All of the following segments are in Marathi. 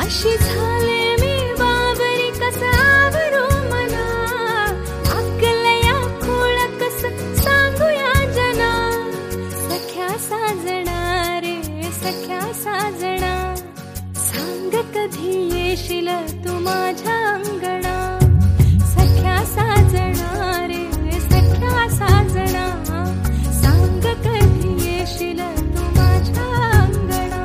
कशी झाले मी बावरी कसा आवरू मना आकलया खोळ कस सांगूया जना सख्या साजना रे सख्या साजना सांग कधी येशील तू माझ्या अंगणा सख्या साजना रे सख्या साजना सांग कधी येशील तू माझ्या अंगणा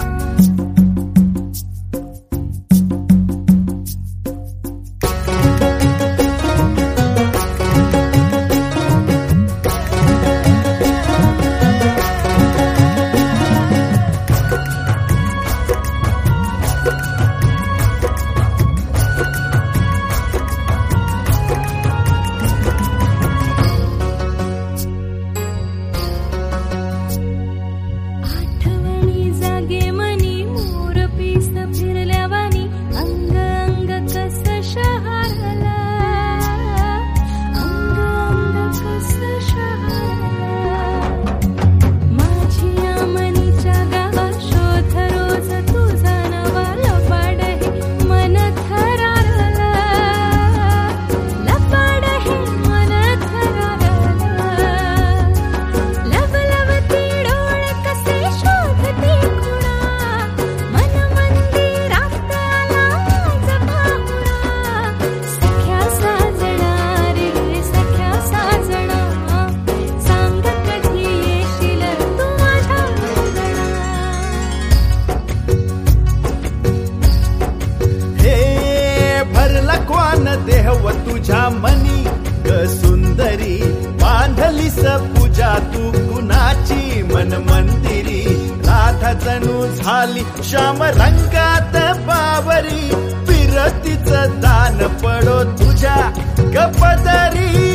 देहव तुझ्या मनी ग सुंदरी बांधलीस पूजा तू कुणाची मन मंदिरी राधा जणू झाली श्याम रंगात बावरी फिरतीच दान पडो तुझ्या गपदरी